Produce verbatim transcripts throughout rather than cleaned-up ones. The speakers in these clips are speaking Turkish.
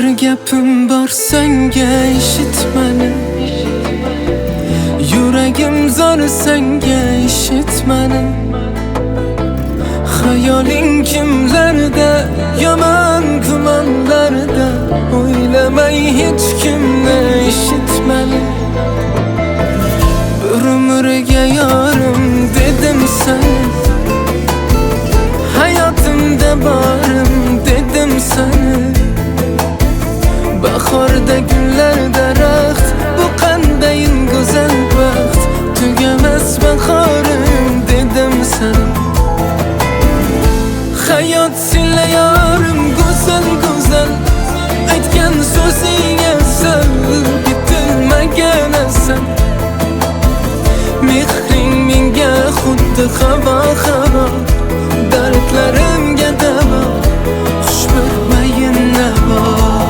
Bir gapim bor senga eshit meni, yuragim zor senga eshit meni. Hayoling kimlarda, yomon gumonlarda, o'ylamay hech kimni eshit meni. Bir umrga yorim dedim seni, hayotimda borim dedim seni. Bahorda gullar daraxt, bu qanday go'zal baxt. Tugamas bahorim dedim sana. Hayot silayorim go'zal go'zal, aytgan so'zing asal, bitilmagan asal. Mehring menga xuddi havo havo, dardlarimga davo, xushbo'ymayin navo.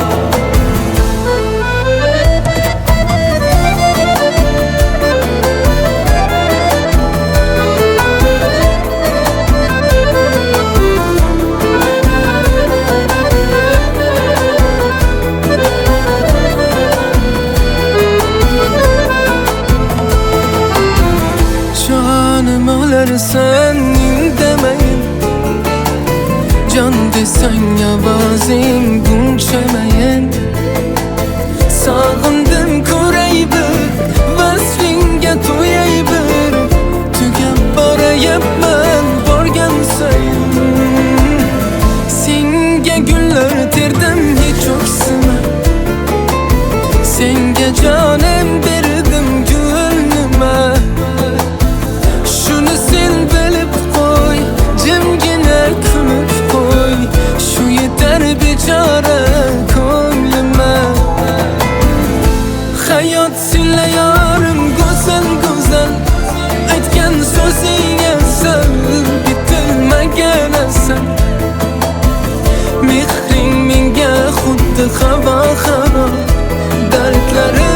Sen indemeyin, can desen avazing bunchamayin. Sog'indim ko'ray bir, vaslinga to'yay bir. Tugab borayapman borgan sayin. Senga gullar terdim hech o'ksima, senga jonim berdim gulnima. Bechora ko'nglima, hayot silayorim go'zal go'zal, aytgan so'zing asal, bitilmagan asal. Mehring menga xuddi havo havo, dardlarim